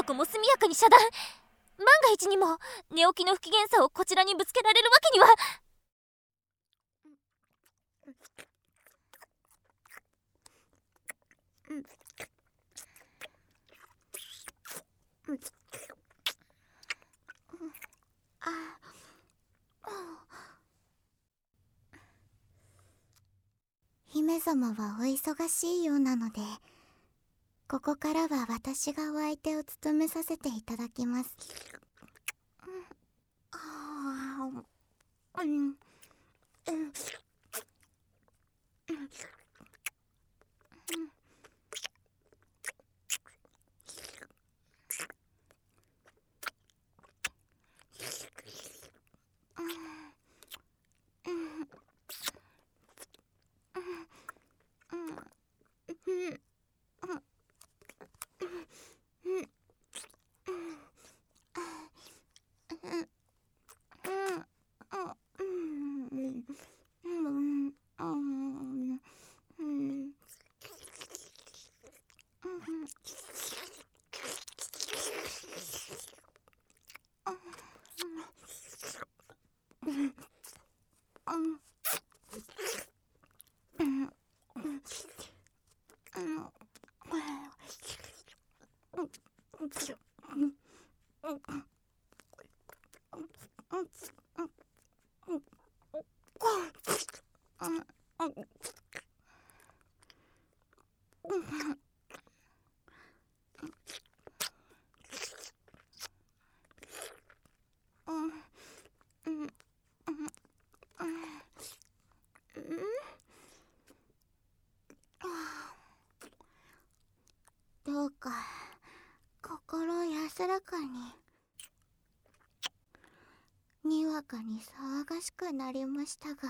とこも速やかに遮断。万が一にも寝起きの不機嫌さをこちらにぶつけられるわけには。 姫様はお忙しいようなので、ここからは私がお相手を務めさせていただきます。どうか心安らかに。にわかに騒がしくなりましたが、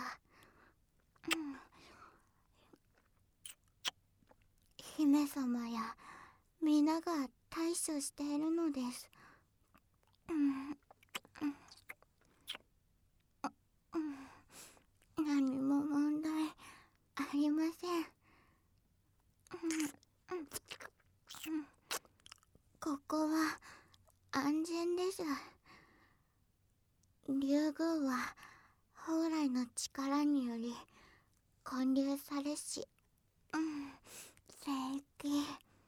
姫様や皆が対処しているのです。何も問題ありません。ここは安全です。竜宮は蓬莱の力により建立されし、聖域、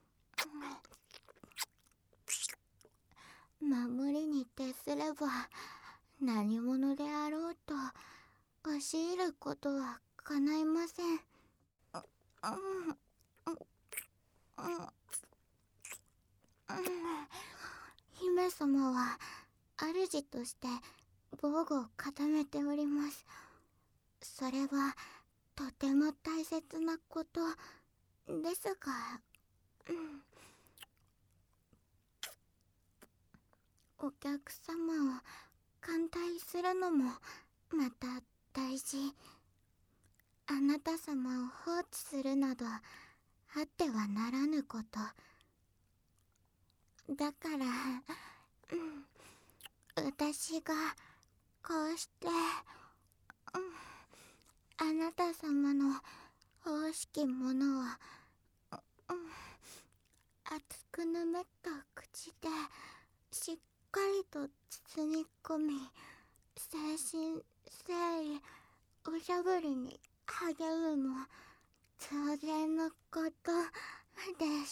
守りに徹すれば何者であろうと押し入ることは叶いません。姫様は主として防具を固めております。それはとても大切なことですが、お客様を歓待するのもまた大事。あなた様を放置するなどあってはならぬこと。だから、私がこうして、あなた様の欲しきものを、熱くぬめった口でしっかりと包み込み、誠心誠意おしゃぶりに励むも当然のことです。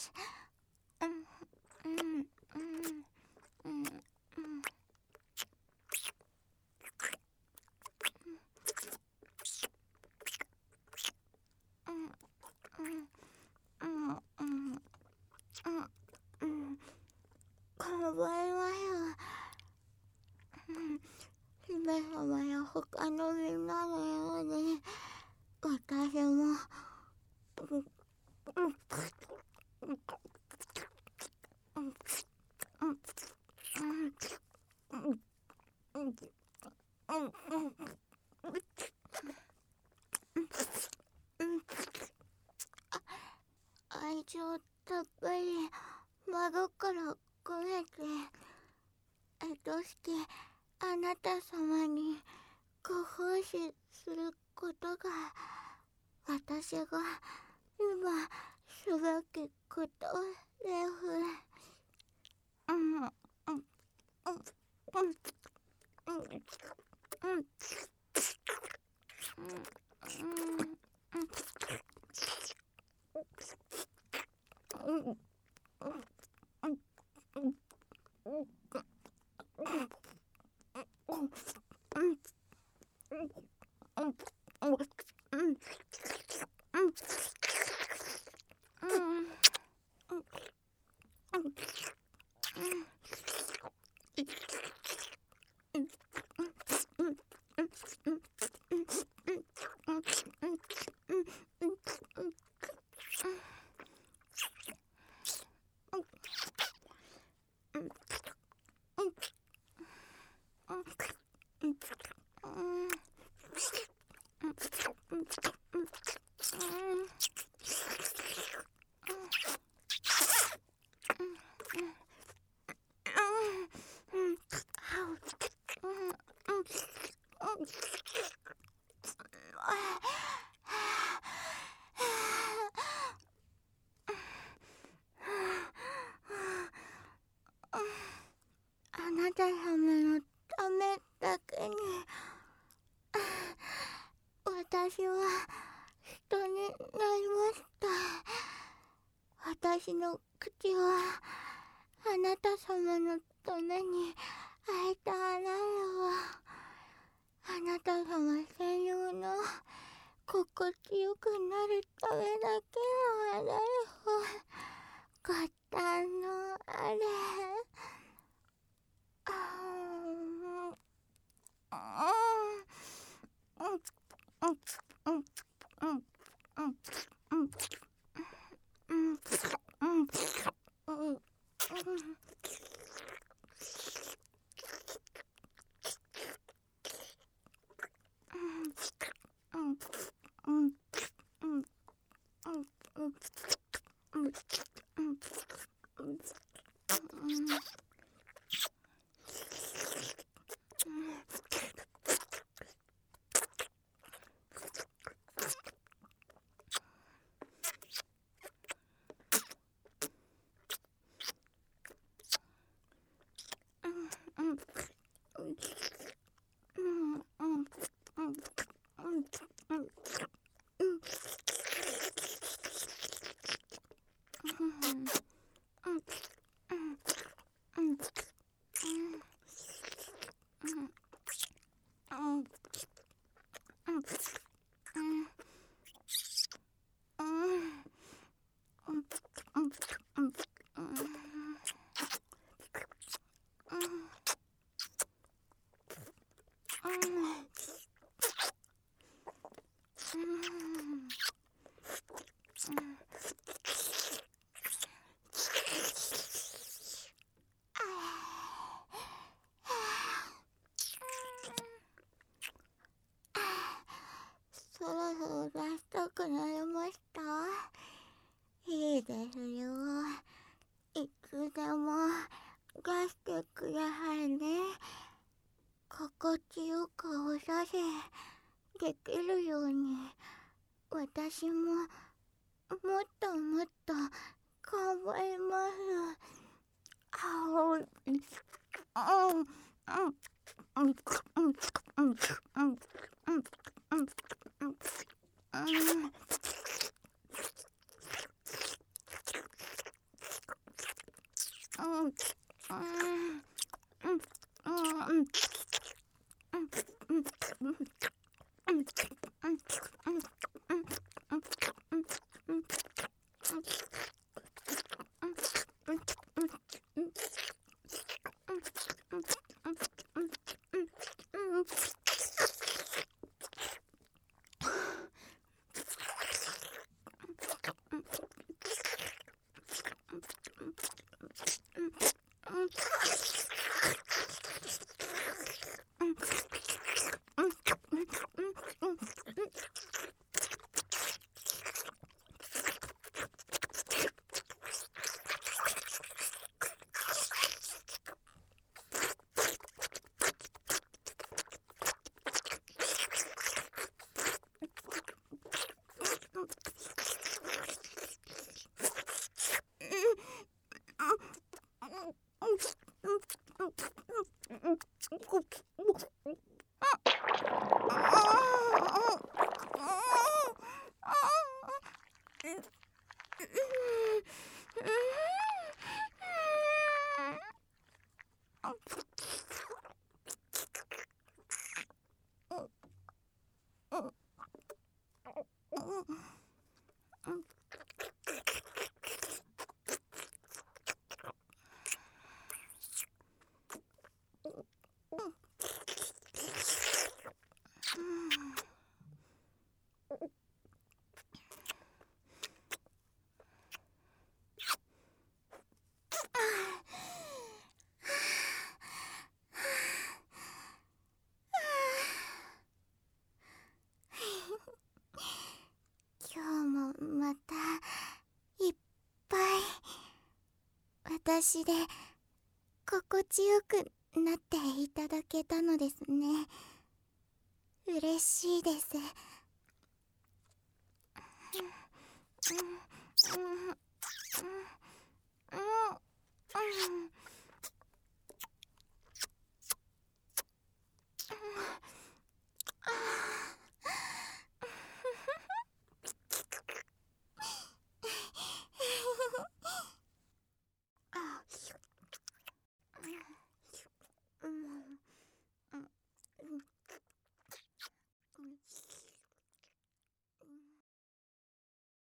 構いません。姫様や他のみんなのように私も愛情たっぷり真心込めて愛しきあなた様にご奉仕することが私が今すべきことです。 あなた様のためだけに私は人になりました。私の口はあなた様のために開いた穴よ。あなた様専用の心地よくなるためだけの穴よ。ご堪能あれ。そろそろ出したくなりました。いいですよ。いつでも出してくださいね。心地よくおさせできるように私ももっともっと頑張ります。 今日もまたいっぱい私で心地よくなっていただけたのですね。嬉しいです。